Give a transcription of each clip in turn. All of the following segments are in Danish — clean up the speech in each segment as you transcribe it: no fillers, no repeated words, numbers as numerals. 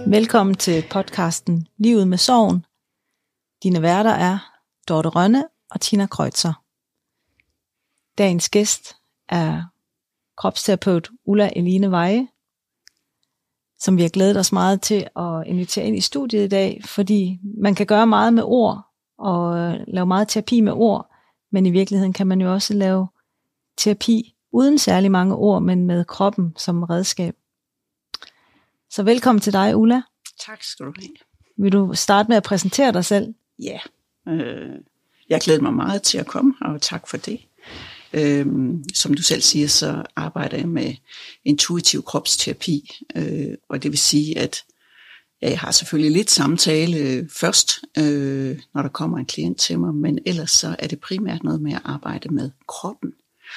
Velkommen til podcasten Livet med Sorgen. Dine værter er Dorte Rønne og Tina Kreutzer. Dagens gæst er kropsterapeut Ulla Eline Weje, som vi har glædet os meget til at invitere ind i studiet i dag, fordi man kan gøre meget med ord og lave meget terapi med ord, men i virkeligheden kan man jo også lave terapi uden særlig mange ord, men med kroppen som redskab. Så velkommen til dig, Ulla. Tak skal du have. Vil du starte med at præsentere dig selv? Ja, jeg glæder mig meget til at komme, og tak for det. Som du selv siger, så arbejder jeg med intuitiv kropsterapi, og det vil sige, at jeg har selvfølgelig lidt samtale først, når der kommer en klient til mig, men ellers så er det primært noget med at arbejde med kroppen.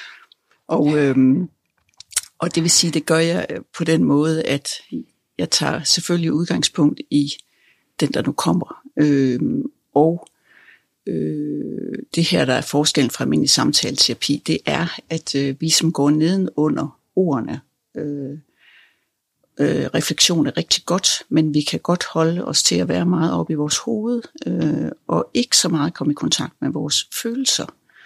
Og det vil sige, det gør jeg på den måde, at jeg tager selvfølgelig udgangspunkt i den, der nu kommer. Det her, der er forskellen fra almindelig samtaleterapi, det er, at vi som går neden under ordene, refleksion er rigtig godt, men vi kan godt holde os til at være meget oppe i vores hoved, og ikke så meget komme i kontakt med vores følelser.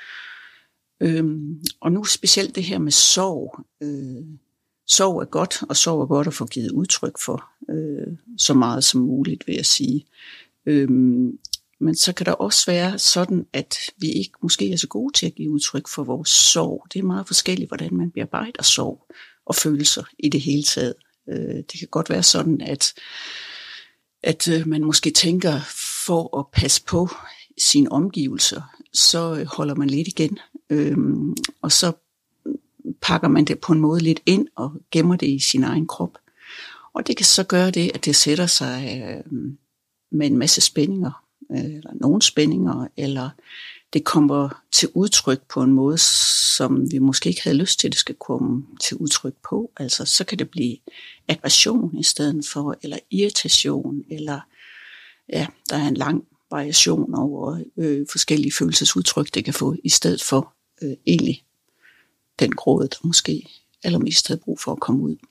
Og nu specielt det her med sorg. Sorg er godt, og sorg er godt at få givet udtryk for, så meget som muligt, vil jeg sige. Men så kan der også være sådan, at vi ikke måske er så gode til at give udtryk for vores sorg. Det er meget forskelligt, hvordan man bearbejder sorg og følelser i det hele taget. Det kan godt være sådan, at man måske tænker, for at passe på sine omgivelser, så holder man lidt igen. Og så pakker man det på en måde lidt ind og gemmer det i sin egen krop. Og det kan så gøre det, at det sætter sig med en masse spændinger, eller nogle spændinger, eller det kommer til udtryk på en måde, som vi måske ikke havde lyst til, det skal komme til udtryk på. Altså så kan det blive aggression i stedet for, eller irritation, eller ja, der er en lang variation over forskellige følelsesudtryk, det kan få, i stedet for egentlig den gråd, der måske allermest havde brug for at komme ud.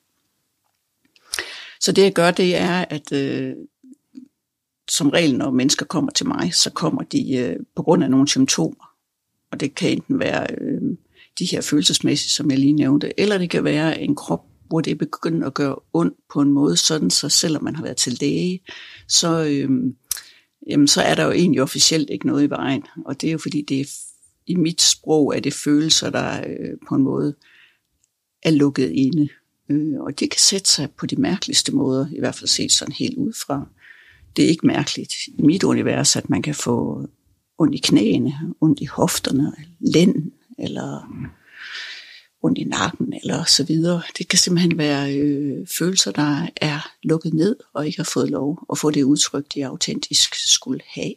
Så det jeg gør, det er, at som regel, når mennesker kommer til mig, så kommer de på grund af nogle symptomer. Og det kan enten være de her følelsesmæssige, som jeg lige nævnte, eller det kan være en krop, hvor det begynder at gøre ondt på en måde, sådan så selvom man har været til læge, så er der jo egentlig officielt ikke noget i vejen. Og det er jo fordi, det er, i mit sprog er det følelser, der på en måde er lukket inde. Og det kan sætte sig på de mærkeligste måder, i hvert fald set sådan helt udefra. Det er ikke mærkeligt i mit univers, at man kan få ondt i knæene, ondt i hofterne, lænden, eller ondt i nakken, eller så videre. Det kan simpelthen være følelser, der er lukket ned, og ikke har fået lov at få det udtryk, de autentisk skulle have.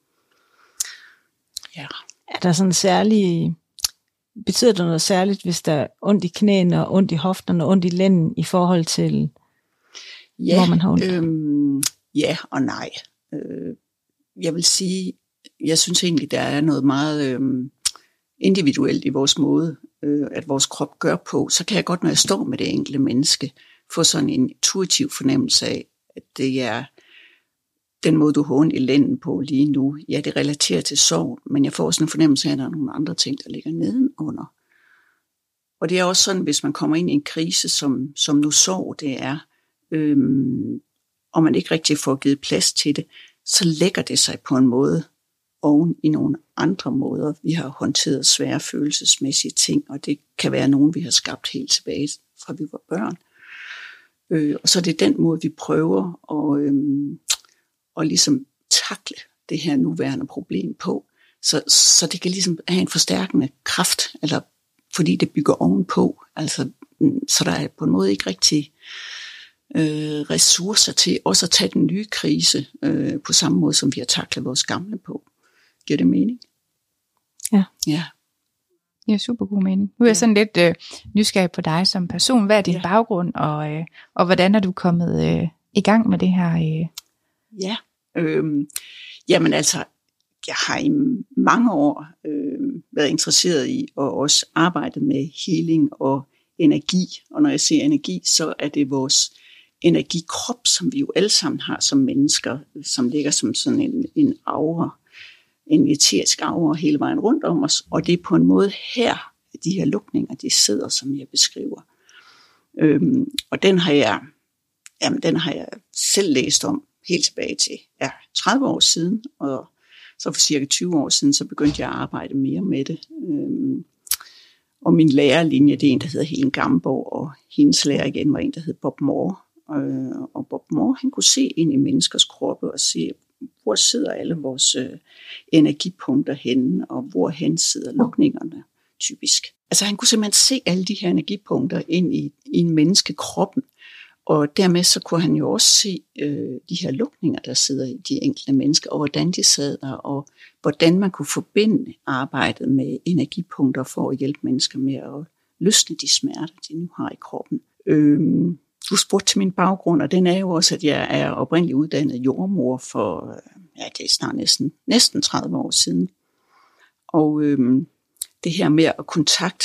Ja. Er der sådan særlig, betyder det noget særligt, hvis der er ondt i knæene, og ondt i hofterne, og ondt i lænden, i forhold til, hvor man har ondt? Ja og nej. Jeg vil sige, jeg synes egentlig, der er noget meget individuelt i vores måde, at vores krop gør på. Så kan jeg godt, når jeg står med det enkelte menneske, få sådan en intuitiv fornemmelse af, at det er den måde, du har ondt i lænden på lige nu. Ja, det relaterer til sorg, men jeg får også en fornemmelse af, at der er nogle andre ting, der ligger nedenunder. Og det er også sådan, hvis man kommer ind i en krise, som nu sorg det er, og man ikke rigtig får givet plads til det, så lægger det sig på en måde oven i nogle andre måder. Vi har håndteret svære følelsesmæssige ting, og det kan være nogen, vi har skabt helt tilbage fra vi var børn. Og så er det den måde, vi prøver at ligesom takle det her nuværende problem på. Så det kan ligesom have en forstærkende kraft, eller fordi det bygger ovenpå. Altså, så der er på en måde ikke rigtig ressourcer til også at tage den nye krise på samme måde, som vi har taklet vores gamle på. Giver det mening? Ja. Ja. Ja, super god mening. Nu er jeg sådan lidt nysgerrig på dig som person. Hvad er din baggrund, og hvordan er du kommet i gang med det her? Jamen altså, jeg har i mange år været interesseret i og også arbejdet med healing og energi. Og når jeg siger energi, så er det vores energikrop, som vi jo alle sammen har som mennesker, som ligger som sådan en aura, en eterisk aura hele vejen rundt om os, og det er på en måde her, de her lukninger, de sidder, som jeg beskriver. Og den har jeg selv læst om helt tilbage til 30 år siden, og så for cirka 20 år siden, så begyndte jeg at arbejde mere med det. Og min lærerlinje, det er en, der hedder Helen Gamborg, og hendes lærer igen var en, der hed Bob Moore. Og Bob Moore, han kunne se ind i menneskers kroppe og se, hvor sidder alle vores energipunkter henne, og hvor hen sidder lukningerne typisk. Altså han kunne simpelthen se alle de her energipunkter ind i en menneskekroppen, og dermed så kunne han jo også se de her lukninger, der sidder i de enkelte mennesker, og hvordan de sad der, og hvordan man kunne forbinde arbejdet med energipunkter for at hjælpe mennesker med at løsne de smerter, de nu har i kroppen. Du spurgte til min baggrund, og den er jo også, at jeg er oprindeligt uddannet jordmor for, det er snart næsten 30 år siden. Og det her med at kontakte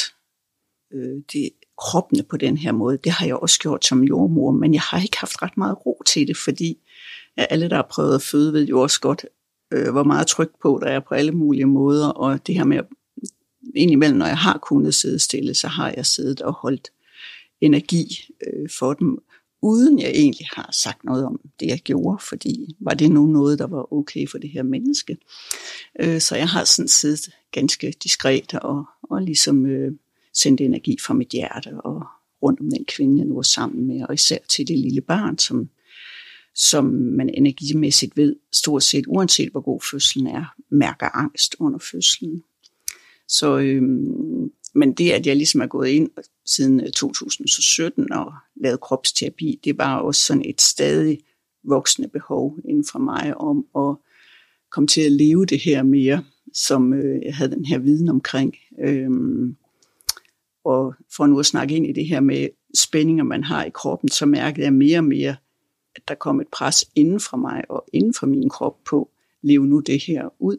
kroppene på den her måde, det har jeg også gjort som jordmor, men jeg har ikke haft ret meget ro til det, fordi alle, der har prøvet at føde, ved jo også godt, hvor meget tryk på der er på alle mulige måder, og det her med, indimellem, når jeg har kunnet sidde stille, så har jeg siddet og holdt energi for dem, uden jeg egentlig har sagt noget om det, jeg gjorde, fordi var det nu noget, der var okay for det her menneske. Så jeg har sådan siddet ganske diskret og ligesom sendt energi fra mit hjerte og rundt om den kvinde, jeg nu er sammen med, og især til det lille barn, som man energimæssigt ved, stort set, uanset hvor god fødslen er, mærker angst under fødslen. Så, men det, at jeg ligesom er gået ind siden 2017 og lavet kropsterapi, det var også sådan et stadig voksende behov inden for mig om at komme til at leve det her mere, som jeg havde den her viden omkring. Og for nu at snakke ind i det her med spændinger, man har i kroppen, så mærkede jeg mere og mere, at der kom et pres inden for mig og inden for min krop på, leve nu det her ud.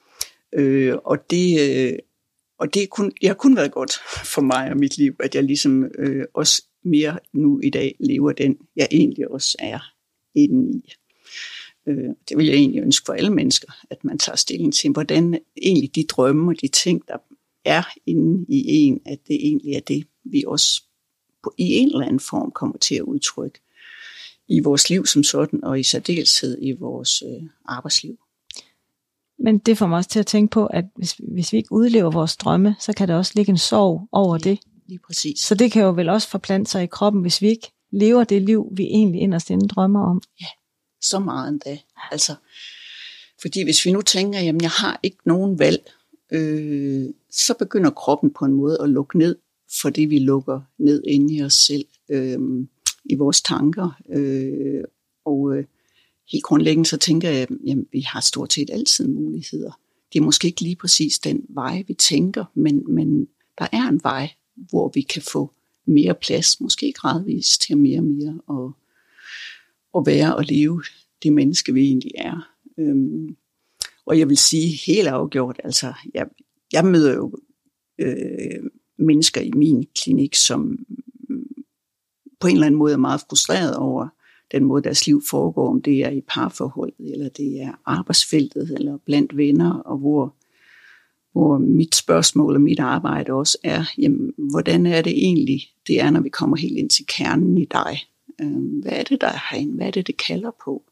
Og det har kun været godt for mig og mit liv, at jeg ligesom også mere nu i dag lever den, jeg egentlig også er inde i. Det vil jeg egentlig ønske for alle mennesker, at man tager stilling til, hvordan egentlig de drømme og de ting, der er inde i en, at det egentlig er det, vi også i en eller anden form kommer til at udtrykke i vores liv som sådan, og i særdeleshed i vores arbejdsliv. Men det får mig også til at tænke på, at hvis vi ikke udlever vores drømme, så kan der også ligge en sorg over det. Lige præcis. Så det kan jo vel også forplante sig i kroppen, hvis vi ikke lever det liv, vi egentlig inderst inde drømmer om. Ja, så meget endda. Altså, fordi hvis vi nu tænker, jamen jeg har ikke nogen valg, så begynder kroppen på en måde at lukke ned, fordi vi lukker ned inde i os selv, i vores tanker. Helt grundlæggende så tænker jeg, jamen vi har stort set altid muligheder. Det er måske ikke lige præcis den vej, vi tænker, men der er en vej, hvor vi kan få mere plads, måske gradvist til mere og mere, og være og leve det menneske, vi egentlig er. Og jeg vil sige helt afgjort, altså jeg møder jo mennesker i min klinik, som på en eller anden måde er meget frustreret over den måde, deres liv foregår, om det er i parforholdet, eller det er arbejdsfeltet, eller blandt venner, og hvor mit spørgsmål og mit arbejde også er, jamen, hvordan er det egentlig, det er, når vi kommer helt ind til kernen i dig? Hvad er det, der er herinde? Hvad er det, det kalder på?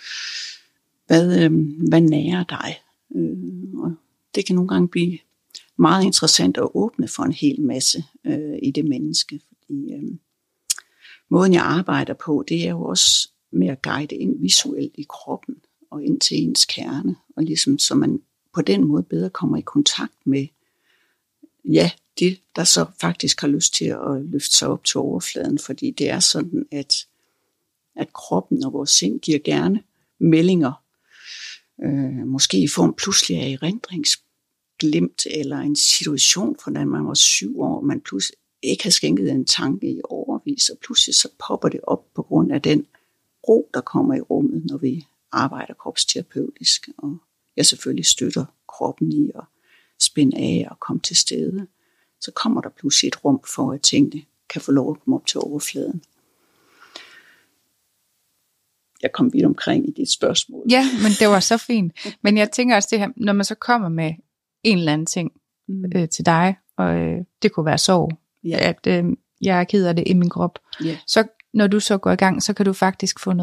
Hvad nærer dig? Og det kan nogle gange blive meget interessant at åbne for en hel masse i det menneske, fordi måden jeg arbejder på, det er jo også med at guide ind visuelt i kroppen og ind til ens kerne, og ligesom så man på den måde bedre kommer i kontakt med det, der så faktisk har lyst til at løfte sig op til overfladen, fordi det er sådan, at kroppen og vores sind giver gerne meldinger, måske i form pludselig af erindringsglimt, eller en situation fra da man var 7 år, man pludselig ikke har skænket en tanke i overvis, og pludselig så popper det op på grund af den ro, der kommer i rummet, når vi arbejder kropsterapeutisk, og jeg selvfølgelig støtter kroppen i at spænde af og komme til stede, så kommer der pludselig et rum for, at tingene kan få lov at komme op til overfladen. jeg kom vidt omkring i dit spørgsmål. Ja, men det var så fint. Men jeg tænker også det her, når man så kommer med en eller anden ting til dig, og det kunne være sorg, at jeg er ked af det i min krop. Yeah. Så når du så går i gang, så kan du faktisk få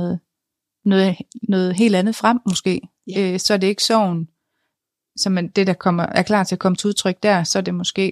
noget helt andet frem måske. Yeah. Så er det ikke sorgen, som det der er klar til at komme til udtryk der, så er det måske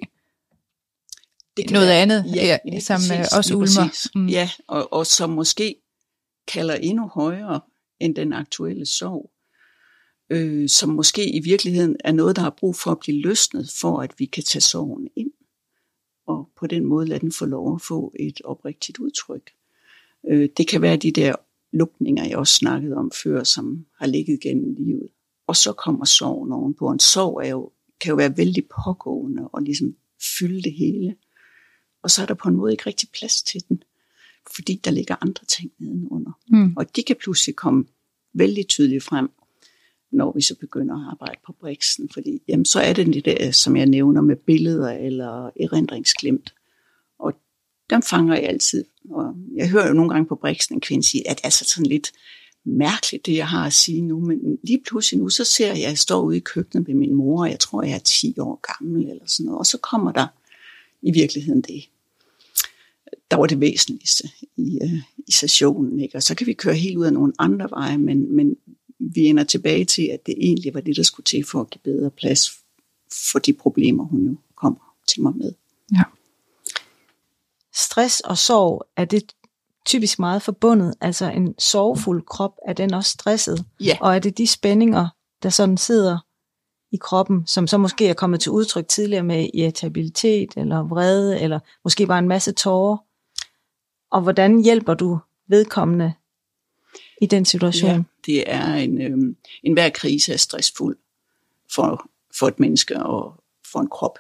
det noget andet, som præcis, også ulmer. Ja, og som måske kalder endnu højere end den aktuelle sorg. Som måske i virkeligheden er noget, der har brug for at blive løsnet, for at vi kan tage sorgen ind. Og på den måde lade den få lov at få et oprigtigt udtryk. Det kan være de der lukninger, jeg også snakkede om før, som har ligget gennem livet. Og så kommer sorgen ovenpå. En sorg kan jo være vældig pågående og ligesom fylde det hele. Og så er der på en måde ikke rigtig plads til den, fordi der ligger andre ting nedenunder. Og de kan pludselig komme vældig tydeligt frem, når vi så begynder at arbejde på briksen. Fordi jamen, så er det der, som jeg nævner, med billeder eller erindringsglimt. Og dem fanger jeg altid. Og jeg hører jo nogle gange på briksen en kvinde sige, at det er sådan lidt mærkeligt, det jeg har at sige nu. Men lige pludselig nu, så ser jeg, at jeg står ude i køkkenet med min mor, og jeg tror, jeg er 10 år gammel eller sådan noget. Og så kommer der i virkeligheden det. Der var det væsentligste i sessionen, ikke? Og så kan vi køre helt ud af nogle andre veje, men vi ender tilbage til, at det egentlig var det, der skulle til for at give bedre plads for de problemer, hun jo kommer til mig med. Ja. Stress og sorg, er det typisk meget forbundet? Altså en sorgfuld krop, er den også stresset? Ja. Og er det de spændinger, der sådan sidder i kroppen, som så måske er kommet til udtryk tidligere med irritabilitet, eller vrede, eller måske bare en masse tårer? Og hvordan hjælper du vedkommende i den situation? Ja, det er en hver krise er stressfuld for et menneske og for en krop.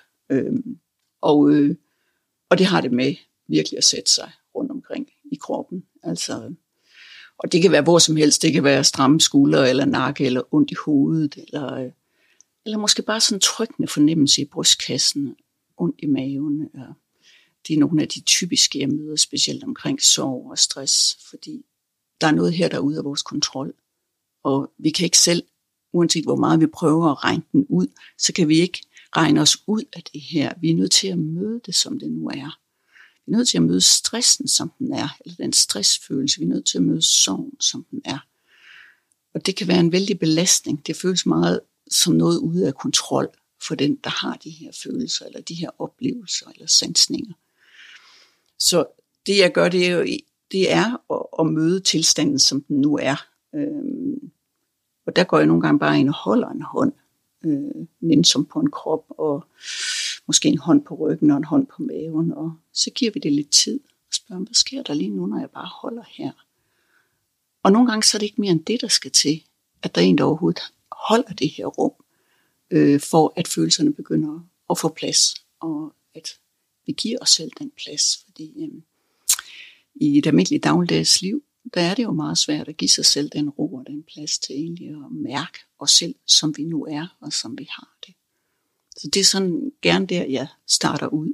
Og det har det med virkelig at sætte sig rundt omkring i kroppen. Altså, og det kan være hvor som helst. Det kan være stramme skuldre eller nakke eller ondt i hovedet eller måske bare sådan en trykkende fornemmelse i brystkassen, ondt i maven. Det er nogle af de typiske, jeg møder, specielt omkring sorg og stress, fordi der er noget her, der er ude af vores kontrol. Og vi kan ikke selv, uanset hvor meget vi prøver at regne den ud, så kan vi ikke regne os ud af det her. Vi er nødt til at møde det, som det nu er. Vi er nødt til at møde stressen, som den er, eller den stressfølelse. Vi er nødt til at møde sorgen, som den er. Og det kan være en vældig belastning. Det føles meget som noget ude af kontrol for den, der har de her følelser, eller de her oplevelser, eller sansninger. Så det jeg gør, det er at møde tilstanden, som den nu er. Og der går jeg nogle gange bare ind og holder en hånd, nænsom på en krop, og måske en hånd på ryggen og en hånd på maven, og så giver vi det lidt tid og spørger, hvad sker der lige nu, når jeg bare holder her? Og nogle gange så er det ikke mere end det, der skal til, at der er en, der overhovedet holder det her rum, for at følelserne begynder at få plads, og at vi giver os selv den plads, fordi i et almindeligt dagligdags liv, der er det jo meget svært at give sig selv den ro og den plads til egentlig at mærke os selv, som vi nu er, og som vi har det. Så det er sådan gerne der, jeg starter ud.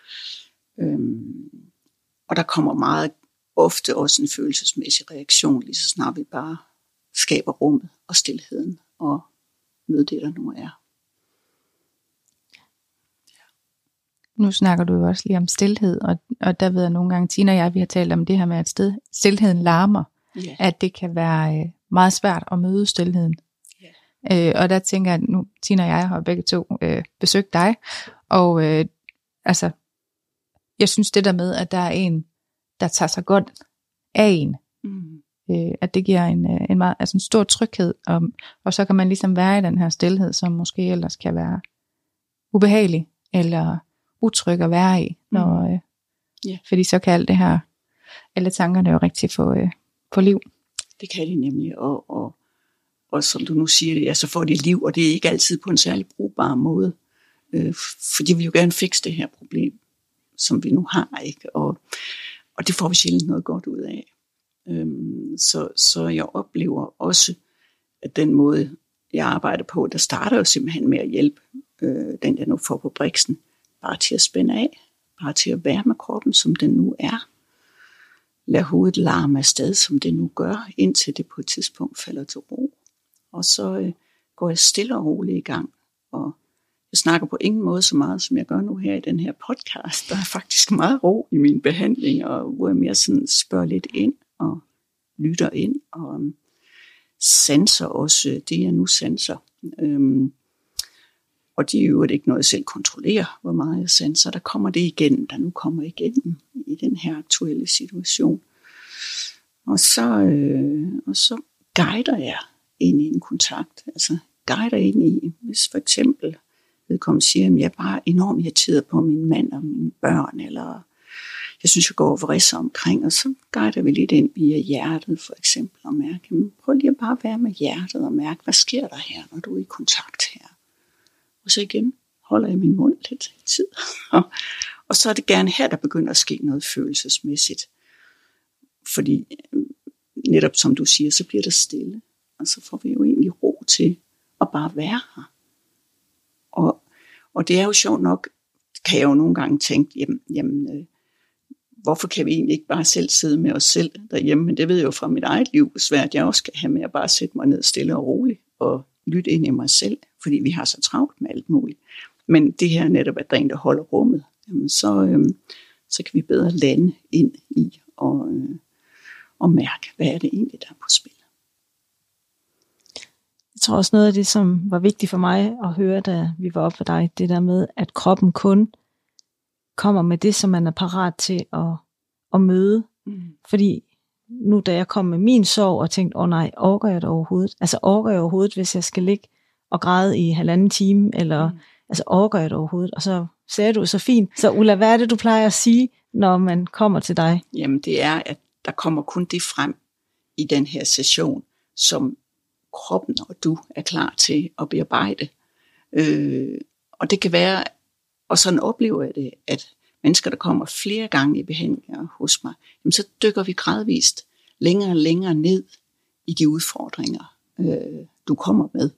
Og der kommer meget ofte også en følelsesmæssig reaktion, lige så snart vi bare skaber rummet og stilheden og møder det, der nu er. Nu snakker du jo også lige om stilhed, og der ved jeg nogle gange, Tina og jeg, vi har talt om det her med, at stilheden larmer, at det kan være meget svært at møde stilheden. Og der tænker jeg, nu Tina og jeg har begge to besøgt dig, og altså, jeg synes det der med, at der er en, der tager sig godt af en, at det giver en meget, altså en stor tryghed, og så kan man ligesom være i den her stilhed, som måske ellers kan være ubehagelig, eller utryg at være i, når, fordi så kan alt det her, alle tankerne jo rigtig få liv. Det kan de nemlig, og som du nu siger det, ja, så får de liv, og det er ikke altid på en særlig brugbar måde, for de vil jo gerne fikse det her problem, som vi nu har, ikke? Og det får vi sjældent noget godt ud af. Så jeg oplever også, at den måde, jeg arbejder på, der starter jo simpelthen med at hjælpe den, jeg nu får på briksen, bare til at spænde af, bare til at være med kroppen, som den nu er. lade hovedet larme afsted, som det nu gør, indtil det på et tidspunkt falder til ro. Og så går jeg stille og roligt i gang. Og jeg snakker på ingen måde så meget, som jeg gør nu her i den her podcast. Der er faktisk meget ro i min behandling, og hvor jeg mere sådan spørger lidt ind og lytter ind og sanser også det, jeg nu sanser. Og det er jo ikke noget, jeg selv kontrollerer, hvor meget jeg sanser. Der kommer det igen, der nu kommer igennem i den her aktuelle situation. Og så guider jeg ind i en kontakt. Altså guider ind i, hvis for eksempel vedkommende siger, at jeg er bare enormt irriteret på min mand og mine børn, eller jeg synes, jeg går og vridser omkring, og så guider vi lidt ind via hjertet for eksempel, og mærke, prøv lige at bare være med hjertet og mærke, hvad sker der her, når du er i kontakt her. Og så igen holder jeg min mund lidt tid. Og så er det gerne her, der begynder at ske noget følelsesmæssigt. Fordi netop som du siger, så bliver det stille. Og så får vi jo egentlig ro til at bare være her. Og det er jo sjovt nok, kan jeg jo nogle gange tænke, jamen hvorfor kan vi egentlig ikke bare selv sidde med os selv derhjemme? Men det ved jeg jo fra mit eget liv, hvor svært jeg også skal have med at bare sætte mig ned stille og roligt og lytte ind i mig selv, fordi vi har så travlt med alt muligt. Men det her netop, at der er en, der holder rummet, jamen så kan vi bedre lande ind i og mærke, hvad er det egentlig, der er på spil. Jeg tror også noget af det, som var vigtigt for mig at høre, da vi var oppe ved dig, det der med, at kroppen kun kommer med det, som man er parat til at møde. Fordi nu, da jeg kom med min sorg og tænkte, nej, orker jeg det overhovedet? Altså orker jeg overhovedet, hvis jeg skal ligge og græde i 1,5 time? Eller altså orker jeg det overhovedet? Og så sagde du så fint. Så Ulla, hvad er det, du plejer at sige, når man kommer til dig? Jamen det er, at der kommer kun det frem i den her session, som kroppen og du er klar til at bearbejde. Og det kan være, og sådan oplever jeg det, at mennesker, der kommer flere gange i behandlinger hos mig, jamen så dykker vi gradvist længere og længere ned i de udfordringer, du kommer med.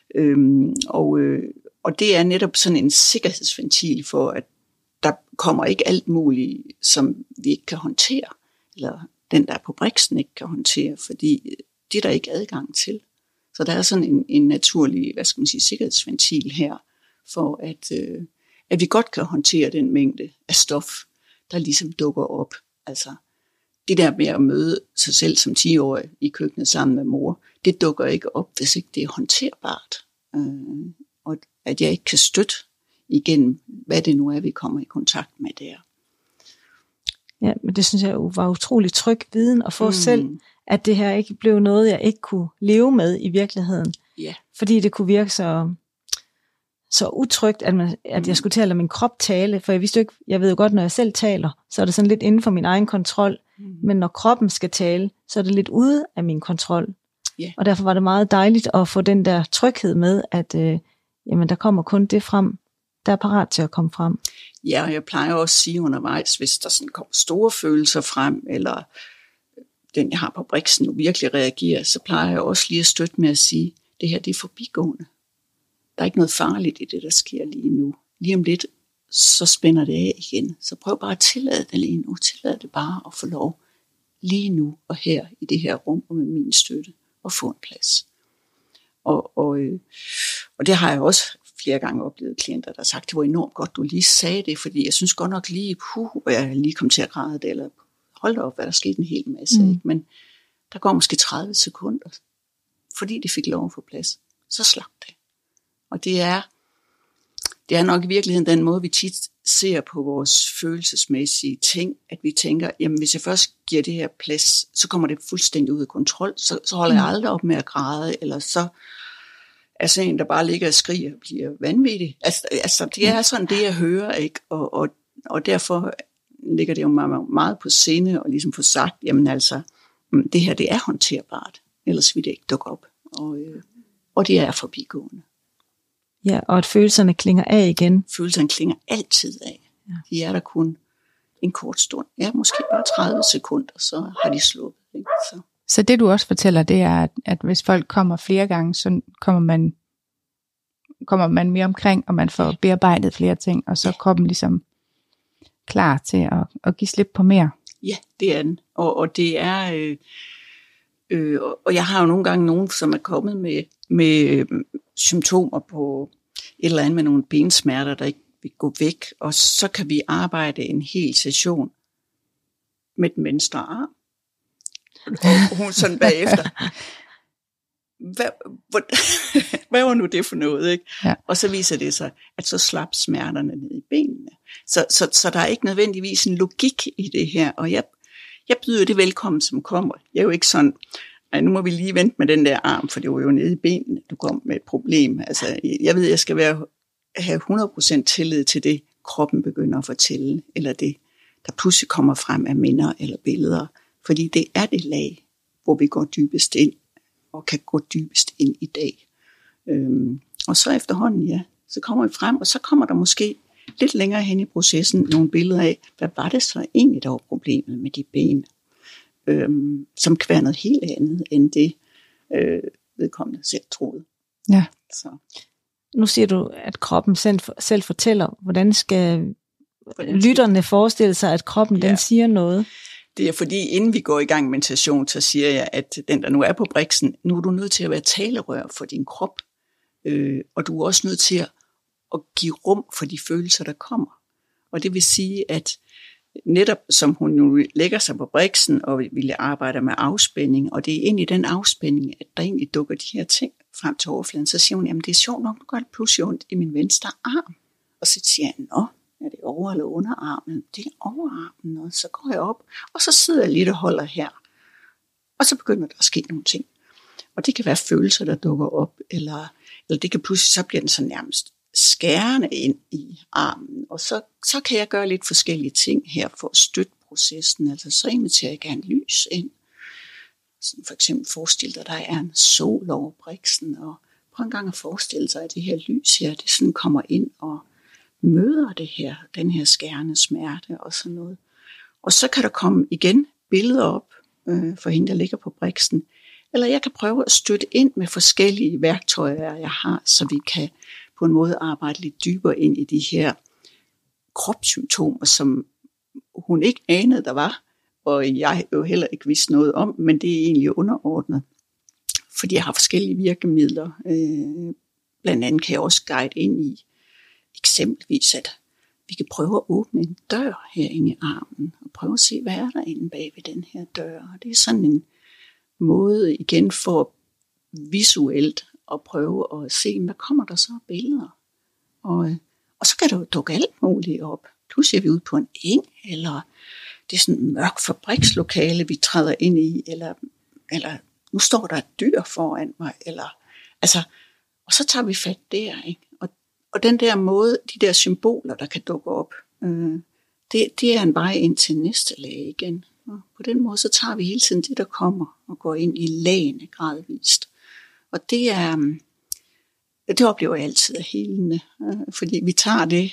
Og det er netop sådan en sikkerhedsventil for, at der kommer ikke alt muligt, som vi ikke kan håndtere, eller den, der er på briksen, ikke kan håndtere, fordi det er der ikke adgang til. Så der er sådan en naturlig, sikkerhedsventil her, for at vi godt kan håndtere den mængde af stof, der ligesom dukker op. Altså det der med at møde sig selv som 10-årig i køkkenet sammen med mor, det dukker ikke op, hvis ikke det er håndterbart. Og at jeg ikke kan støtte igennem, hvad det nu er, vi kommer i kontakt med der. Ja, men det synes jeg jo var utrolig tryg viden at få selv, at det her ikke blev noget, jeg ikke kunne leve med i virkeligheden. Ja. Fordi det kunne virke så utrygt, at jeg skulle til at lade min krop tale, for jeg vidste jo ikke, jeg ved jo godt, når jeg selv taler, så er det sådan lidt inden for min egen kontrol, men når kroppen skal tale, så er det lidt ude af min kontrol. Yeah. Og derfor var det meget dejligt at få den der tryghed med, at jamen, der kommer kun det frem, der er parat til at komme frem. Ja, og jeg plejer også at sige undervejs, hvis der sådan kommer store følelser frem, eller den, jeg har på briksen, nu virkelig reagerer, så plejer jeg også lige at støtte med at sige, det her, det er forbigående. Der er ikke noget farligt i det, der sker lige nu. Lige om lidt, så spænder det af igen. Så prøv bare at tillade det lige nu. Tillad det bare at få lov lige nu og her i det her rum og med min støtte og få en plads. Og det har jeg også flere gange oplevet klienter, der har sagt, det var enormt godt, du lige sagde det, fordi jeg synes godt nok lige, og jeg lige kom til at græde det, eller hold op, hvad der skete en hel masse. Ikke? Men der går måske 30 sekunder, fordi det fik lov at få plads. Så slap det. Og det er nok i virkeligheden den måde, vi tit ser på vores følelsesmæssige ting, at vi tænker, jamen hvis jeg først giver det her plads, så kommer det fuldstændig ud af kontrol, så holder jeg aldrig op med at græde, eller så er sådan en, der bare ligger og skriger og bliver vanvittig. Altså det er sådan det, jeg hører, ikke? Og derfor ligger det jo meget på sinde, og ligesom få sagt, jamen altså, det her, det er håndterbart, ellers vil det ikke dukke op, og det er forbigående. Ja, og at følelserne klinger af igen. Følelserne klinger altid af. Ja. De er der kun en kort stund. Ja, måske bare 30 sekunder, så har de sluppet. Ikke? Så det du også fortæller, det er, at hvis folk kommer flere gange, så kommer man mere omkring, og man får bearbejdet flere ting, og så er kroppen ligesom klar til at give slip på mere. Ja, det er den. Og det er... og jeg har jo nogle gange nogen, som er kommet med symptomer på et eller andet med nogle bensmerter, der ikke vil gå væk. Og så kan vi arbejde en hel session med den venstre arm. Og hun sådan bagefter... Hvad var nu det for noget, ikke? Ja. Og så viser det sig, at så slap smerterne ned i benene. Så der er ikke nødvendigvis en logik i det her, og jeg byder det velkommen, som kommer. Jeg er jo ikke sådan, nu må vi lige vente med den der arm, for det var jo nede i benene, du kom med et problem. Altså, jeg ved, jeg skal have 100% tillid til det, kroppen begynder at fortælle, eller det, der pludselig kommer frem af minder eller billeder. Fordi det er det lag, hvor vi går dybest ind, og kan gå dybest ind i dag. Og så efterhånden, ja, så kommer vi frem, og så kommer der måske lidt længere hen i processen nogle billeder af, hvad var det så egentlig, der var problemet med de ben, som kan være noget helt andet, end det vedkommende selv troede. Ja. Så. Nu siger du, at kroppen selv fortæller, hvordan skal lytterne forestille sig, at kroppen den siger noget? Det er fordi, inden vi går i gang med meditation, så siger jeg, at den, der nu er på briksen, nu er du nødt til at være talerør for din krop, og du er også nødt til at give rum for de følelser, der kommer. Og det vil sige, at netop som hun nu lægger sig på briksen og vil arbejde med afspænding, og det er ind i den afspænding, at der egentlig dukker de her ting frem til overfladen, så siger hun, jamen det er sjovt nok, nu gør det pludselig ondt i min venstre arm. Og så siger jeg, nå, er det over- eller underarmen? Det er overarmen, og så går jeg op, og så sidder jeg lidt og holder her. Og så begynder der at ske nogle ting. Og det kan være følelser, der dukker op, eller det kan pludselig, så bliver den så nærmest skærende ind i armen. Og så kan jeg gøre lidt forskellige ting her for at støtte processen. Altså så inviterer jeg gerne lys ind. Sådan for eksempel forestil dig, at der er en sol over briksen, og prøv en gang at forestille sig, at det her lys her, det sådan kommer ind og møder det her, den her skærende smerte og sådan noget. Og så kan der komme igen billeder op for hende, der ligger på briksen. Eller jeg kan prøve at støtte ind med forskellige værktøjer, jeg har, så vi kan på en måde arbejde lidt dybere ind i de her kropssymptomer, som hun ikke anede, der var, og jeg jo heller ikke vidste noget om, men det er egentlig underordnet, fordi jeg har forskellige virkemidler. Blandt andet kan jeg også guide ind i eksempelvis, at vi kan prøve at åbne en dør herinde i armen, og prøve at se, hvad er der inde bag ved den her dør. Og det er sådan en måde igen for visuelt at prøve at se, hvad kommer der så af billeder. Og så kan der jo dukke alt muligt op. Pludselig er vi ude på en eng, eller det er sådan en mørk fabrikslokale, vi træder ind i, eller nu står der et dyr foran mig, og så tager vi fat der, ikke? Og den der måde, de der symboler, der kan dukke op, det er en vej ind til næste lag igen. Og på den måde, så tager vi hele tiden det, der kommer, og går ind i lagene gradvist. Og det oplever jeg altid er helende, fordi vi tager det,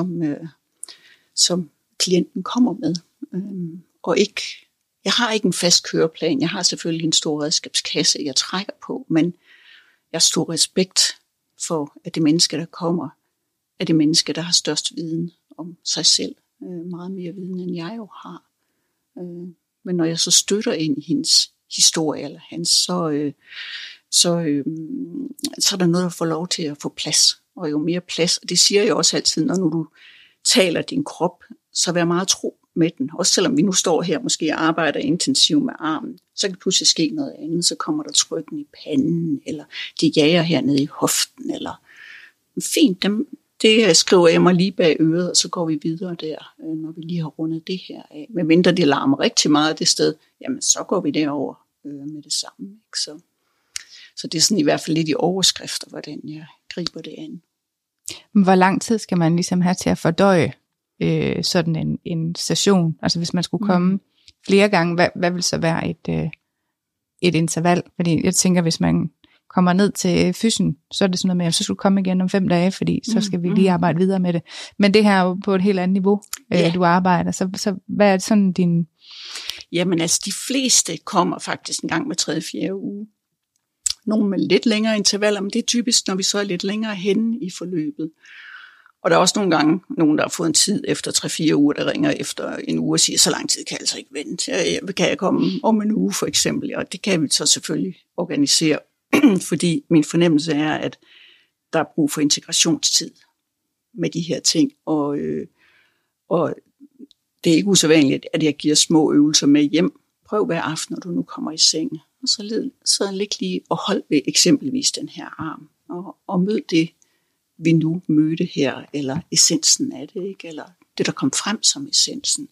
som klienten kommer med. Og jeg har ikke en fast køreplan. Jeg har selvfølgelig en stor redskabskasse, jeg trækker på, men jeg har stor respekt for, at det menneske, der kommer, er det menneske, der har størst viden om sig selv. Meget mere viden, end jeg jo har. Men når jeg så støtter ind i hendes historie, eller hans, så er der noget, der får lov til at få plads. Og jo mere plads, og det siger jeg også altid, når nu du taler din krop, så vær meget tro med den. Også selvom vi nu står her måske og arbejder intensivt med armen, så kan pludselig ske noget andet. Så kommer der trykken i panden, eller de jager hernede i hoften, eller fint, det skriver jeg mig lige bag øret, og så går vi videre der, når vi lige har rundet det her af. Men mindre det larmer rigtig meget det sted, jamen så går vi derover med det samme. Ikke? Så det er sådan i hvert fald lidt i overskrifter, hvordan jeg griber det an. Hvor lang tid skal man ligesom have til at fordøje sådan en session? Altså hvis man skulle komme flere gange, hvad vil så være et interval? Fordi jeg tænker, hvis man kommer ned til fysen, så er det sådan noget med, at så skal du komme igen om 5 dage, fordi så skal vi lige arbejde videre med det. Men det her er jo på et helt andet niveau, du arbejder. Så hvad er sådan din... Jamen altså, de fleste kommer faktisk en gang med 3-4 uge. Nogle med lidt længere intervaller, men det er typisk, når vi så er lidt længere henne i forløbet. Og der er også nogle gange nogen, der har fået en tid efter 3-4 uger, der ringer efter en uge og siger, så lang tid kan jeg altså ikke vente. Kan jeg komme om en uge for eksempel? Og det kan vi så selvfølgelig organisere, fordi min fornemmelse er, at der er brug for integrationstid med de her ting. Og det er ikke usædvanligt, at jeg giver små øvelser med hjem. Prøv hver aften, når du nu kommer i seng. Og så lig lige og hold ved eksempelvis den her arm. Og mød det, vi nu mødte her, eller essensen af det, ikke? Eller det, der kom frem som essensen.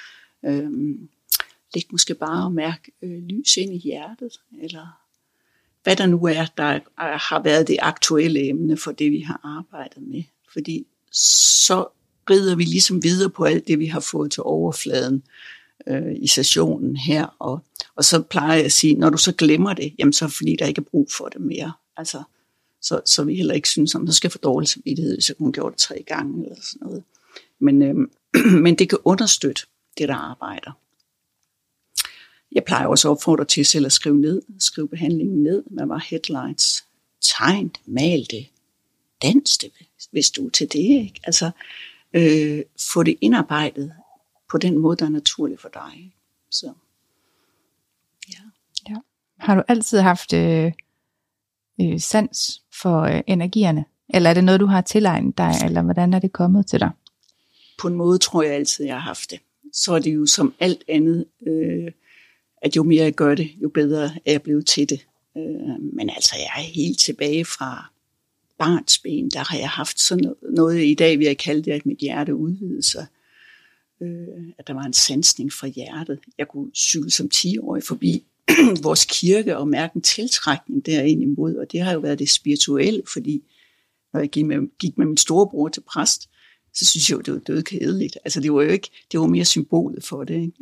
Læg måske bare og mærke lys ind i hjertet, eller hvad der nu er, der har været det aktuelle emne for det, vi har arbejdet med. Fordi så rider vi ligesom videre på alt det, vi har fået til overfladen i sessionen her. Og så plejer jeg at sige, når du så glemmer det, jamen så er det fordi, der ikke er brug for det mere. Altså, så vi heller ikke synes, om der skal få dårlig samvittighed, hvis jeg kun gjorde det 3 gange eller sådan noget. Men det kan understøtte det, der arbejder. Jeg plejer også at opfordre til selv at skrive behandlingen ned. Hvad var headlines? Tegn det, mal det, dans det, hvis du er til det. Ikke? Altså, få det indarbejdet på den måde, der er naturlig for dig. Så, ja. Har du altid haft sans for energierne? Eller er det noget, du har tilegnet dig, eller hvordan er det kommet til dig? På en måde tror jeg altid, jeg har haft det. Så er det jo som alt andet, at jo mere jeg gør det, jo bedre er jeg blevet til det. Men altså, jeg er helt tilbage fra barnsben. Der har jeg haft sådan noget i dag, vi har kaldt det, at mit hjerte udvidede sig. At der var en sansning fra hjertet. Jeg kunne cykle som 10-årig forbi vores kirke og mærke en tiltrækning derind imod, og det har jo været det spirituelle, fordi når jeg gik med min storebror til præst, så synes jeg jo, det var dødkedeligt. Altså det var jo ikke, det var mere symbolet for det, ikke?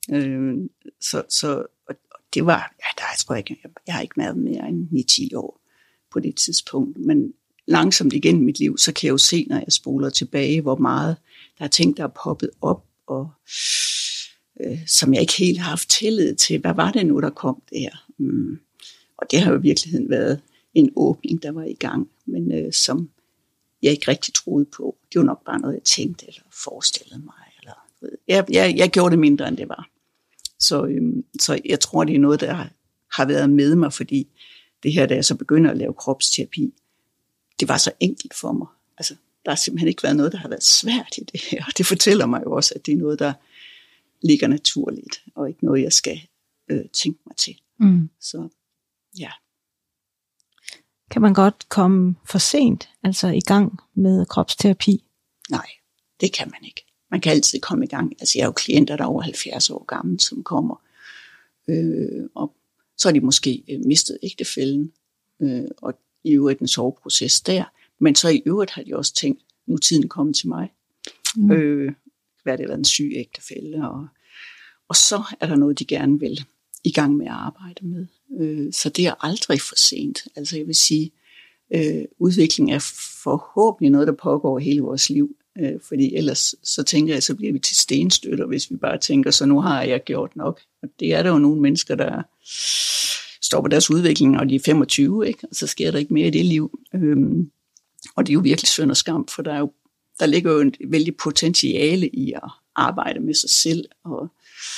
Og det var, jeg har ikke været mere end 9-10 år på det tidspunkt, men langsomt igennem mit liv, så kan jeg jo se, når jeg spoler tilbage, hvor meget der er ting, der er poppet op, og som jeg ikke helt har haft tillid til. Hvad var det nu, der kom der? Og det har jo i virkeligheden været en åbning, der var i gang, men som jeg ikke rigtig troede på. Det var nok bare noget, jeg tænkte eller forestillede mig. Eller, jeg gjorde det mindre, end det var. Så jeg tror, det er noget, der har været med mig, fordi det her, da jeg så begynder at lave kropsterapi, det var så enkelt for mig. Altså, der har simpelthen ikke været noget, der har været svært i det her. Og det fortæller mig jo også, at det er noget, der ligger naturligt, og ikke noget, jeg skal tænke mig til. Så ja. Kan man godt komme for sent, altså i gang med kropsterapi? Nej, det kan man ikke. Man kan altid komme i gang. Altså jeg er jo klienter, der er over 70 år gamle, som kommer. Og så har de måske mistet ægtefælden, og i øvrigt en soveproces der. Men så i øvrigt har de også tænkt, nu er tiden kommet til mig. Hvad det har været en syg ægtefælle. Og så er der noget, de gerne vil i gang med at arbejde med. Så det er aldrig for sent. Altså jeg vil sige, udvikling er forhåbentlig noget, der pågår hele vores liv. Fordi ellers så tænker jeg, så bliver vi til stenstøtter, hvis vi bare tænker, så nu har jeg gjort nok. Og det er der jo nogle mennesker, der stopper deres udvikling, når de er 25, ikke? Og så sker der ikke mere i det liv. Og det er jo virkelig synd og skam, for der ligger jo et vældig potentiale i at arbejde med sig selv, og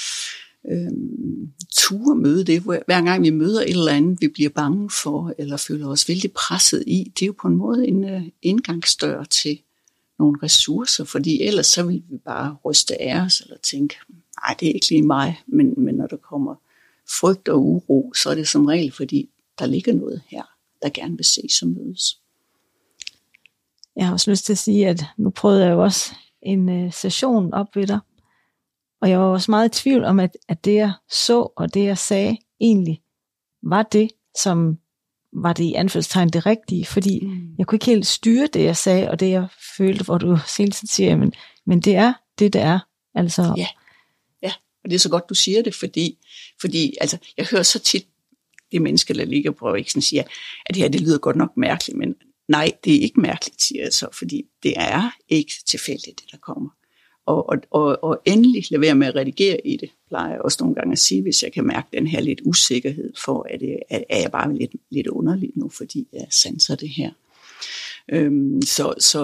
ture møde det. Hver gang vi møder et eller andet, vi bliver bange for, eller føler os vældig presset i, det er jo på en måde en indgangsdør til nogle ressourcer, fordi ellers så vil vi bare ryste af os, eller tænke, nej, det er ikke lige mig, men når der kommer frygt og uro, så er det som regel, fordi der ligger noget her, der gerne vil ses og mødes. Jeg har også lyst til at sige, at nu prøvede jeg jo også en session op ved dig, og jeg var også meget i tvivl om, at det jeg så, og det jeg sagde, egentlig var det, som var det i anførselstegn det rigtige, fordi jeg kunne ikke helt styre det, jeg sagde, og det jeg følte, hvor du hele tiden siger, men det er det, det er. Altså. Ja, og det er så godt, du siger det, fordi altså, jeg hører så tit de mennesker, der ligger på Riksen, siger, at det her, det lyder godt nok mærkeligt, men nej, det er ikke mærkeligt, siger jeg så, fordi det er ikke tilfældigt, det der kommer. Og endelig lade være med at redigere i det, plejer jeg også nogle gange at sige, hvis jeg kan mærke den her lidt usikkerhed for, at jeg bare lidt underlig nu, fordi jeg sanser det her. Så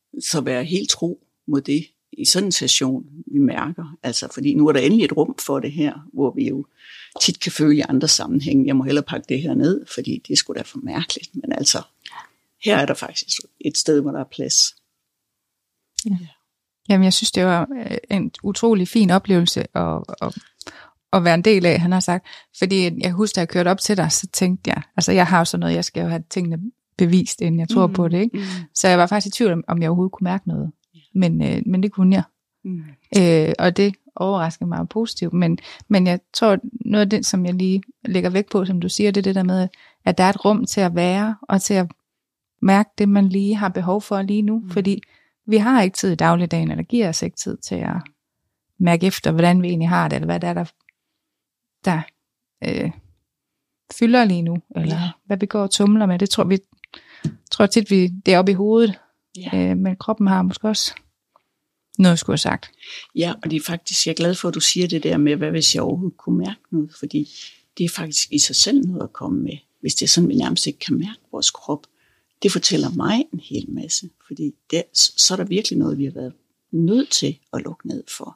så være helt tro mod det i sådan en session, vi mærker. Altså, fordi nu er der endelig et rum for det her, hvor vi jo tit kan føle i andre sammenhænge, jeg må hellere pakke det her ned, fordi det er sgu da for mærkeligt. Men altså, her er der faktisk et sted, hvor der er plads. Ja. Jamen, jeg synes, det var en utrolig fin oplevelse at være en del af, han har sagt. Fordi jeg husker, da jeg kørte op til dig, så tænkte jeg, altså jeg har jo sådan noget, jeg skal jo have tingene bevist, inden jeg tror på det, ikke? Så jeg var faktisk i tvivl om jeg overhovedet kunne mærke noget. Men det kunne jeg. Og det overraskede mig positivt. Men jeg tror, noget af det, som jeg lige lægger vægt på, som du siger, det er det der med, at der er et rum til at være, og til at mærke det, man lige har behov for lige nu. Fordi vi har ikke tid i dagligdagen, eller giver os ikke tid til at mærke efter, hvordan vi egentlig har det, eller hvad det er, der fylder lige nu, eller hvad vi går og tumler med. Det tror tit, det er oppe i hovedet. Ja. Men kroppen har måske også noget, jeg skulle have sagt. Ja, og det er faktisk, jeg er glad for, at du siger det der med, hvad hvis jeg overhovedet kunne mærke noget, fordi det er faktisk i sig selv noget at komme med, hvis det er sådan, vi nærmest ikke kan mærke vores krop. Det fortæller mig en hel masse, fordi så er der virkelig noget, vi har været nødt til at lukke ned for.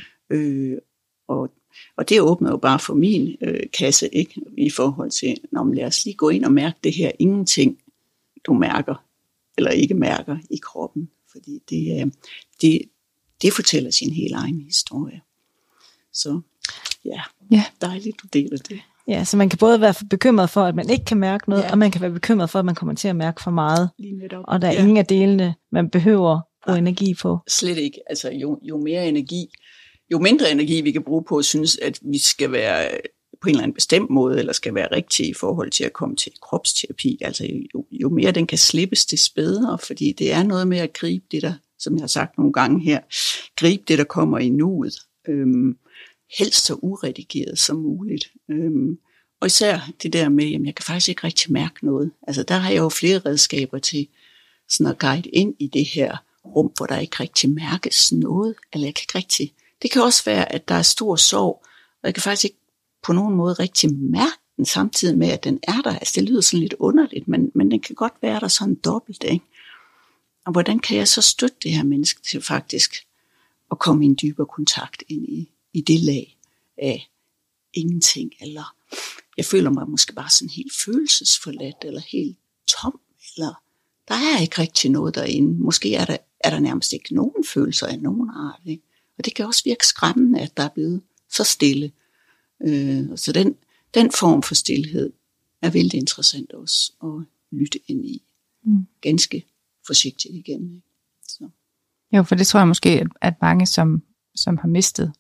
Og det åbner jo bare for min kasse, ikke, i forhold til, lad os lige gå ind og mærke det her ingenting, du mærker, eller ikke mærker i kroppen, fordi det fortæller sin helt egen historie. Så ja, dejligt, du deler det. Ja, så man kan både være bekymret for, at man ikke kan mærke noget, og man kan være bekymret for, at man kommer til at mærke for meget. Og der er ingen af delene, man behøver bruge energi på. Slet ikke. Altså jo mere energi, jo mindre energi vi kan bruge på at synes, at vi skal være på en eller anden bestemt måde, eller skal være rigtig i forhold til at komme til kropsterapi. Altså jo mere den kan slippes, det bedre, fordi det er noget med at gribe det der, som jeg har sagt nogle gange her, gribe det, der kommer i nuet. Helst så uredigeret som muligt. Og især det der med, at jeg kan faktisk ikke rigtig mærke noget. Altså der har jeg jo flere redskaber til sådan at guide ind i det her rum, hvor der ikke rigtig mærkes noget, eller jeg kan ikke rigtig. Det kan også være, at der er stor sorg, og jeg kan faktisk ikke på nogen måde rigtig mærke den, samtidig med, at den er der. Altså det lyder sådan lidt underligt, men den kan godt være der sådan dobbelt, ikke? Og hvordan kan jeg så støtte det her menneske til faktisk at komme i en dybere kontakt ind i det lag af ingenting, eller jeg føler mig måske bare sådan helt følelsesforladt, eller helt tom, eller der er ikke rigtig noget derinde. Måske er der nærmest ikke nogen følelser af nogen art, ikke? Og det kan også virke skræmmende, at der er blevet så stille. Så den form for stilhed er vældig interessant også at lytte ind i. Ganske forsigtigt igen, ikke? Så. Jo, for det tror jeg måske, at mange, som har mistet,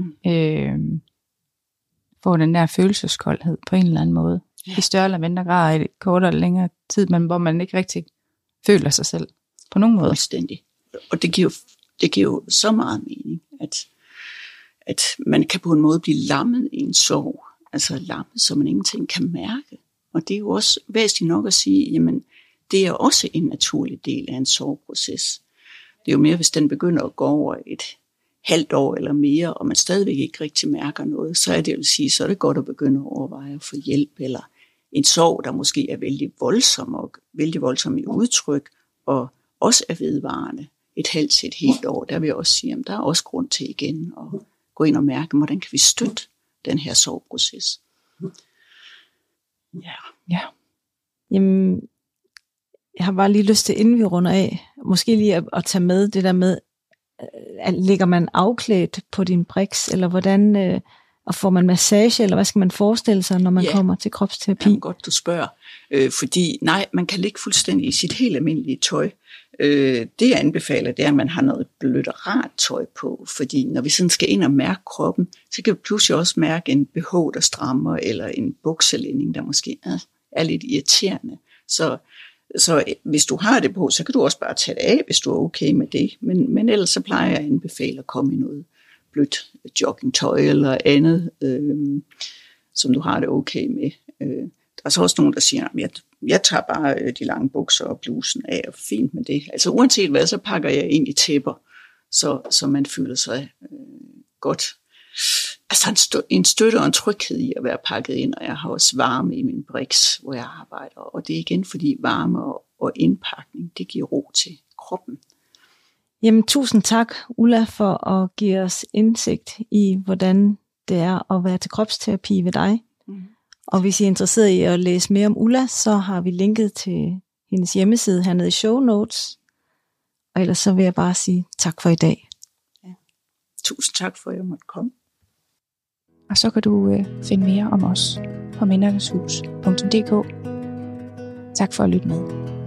får den der følelseskoldhed på en eller anden måde. I større eller mindre grad, i kortere eller længere tid, men hvor man ikke rigtig føler sig selv på nogen måde. Fuldstændig. Og det giver jo så meget mening, at man kan på en måde blive lammet i en sorg. Altså lammet, så man ingenting kan mærke. Og det er jo også væsentligt nok at sige, jamen det er også en naturlig del af en sorgproces. Det er jo mere, hvis den begynder at gå over et halvt år eller mere, og man stadigvæk ikke rigtig mærker noget, så er det vil sige, så er det godt at begynde at overveje at få hjælp, eller en sorg, der måske er vældig voldsom i udtryk, og også er vedvarende et halvt til et helt år. Der vil jeg også sige, at der er også grund til igen at gå ind og mærke, hvordan kan vi støtte den her sorgproces. Ja. Jamen, jeg har bare lige lyst til, inden vi runder af, måske lige at tage med det der med, ligger man afklædt på din briks, eller hvordan, og får man massage, eller hvad skal man forestille sig, når man kommer til kropsterapi? Ja, godt du spørger. Fordi nej, man kan ligge fuldstændig i sit helt almindelige tøj. Det jeg anbefaler, det er, at man har noget blødt og rart tøj på, fordi når vi sådan skal ind og mærke kroppen, så kan vi pludselig også mærke en BH, der strammer, eller en bukselænding, der måske er lidt irriterende. Så hvis du har det på, så kan du også bare tage det af, hvis du er okay med det. Men ellers så plejer jeg at anbefale at komme i noget blødt joggingtøj eller andet, som du har det okay med. Der er så også nogen, der siger, at jeg tager bare de lange bukser og blusen af, og fint med det. Altså uanset hvad, så pakker jeg ind i tæpper, så man føler sig godt. Altså en støtte og en tryghed i at være pakket ind, og jeg har også varme i min briks, hvor jeg arbejder. Og det er igen fordi varme og indpakning, det giver ro til kroppen. Jamen, tusind tak, Ulla, for at give os indsigt i, hvordan det er at være til kropsterapi ved dig. Og hvis I er interesseret i at læse mere om Ulla, så har vi linket til hendes hjemmeside hernede i show notes. Og ellers så vil jeg bare sige tak for i dag. Ja. Tusind tak for, at jeg måtte komme. Og så kan du finde mere om os på mindernes hus.dk. Tak for at lytte med.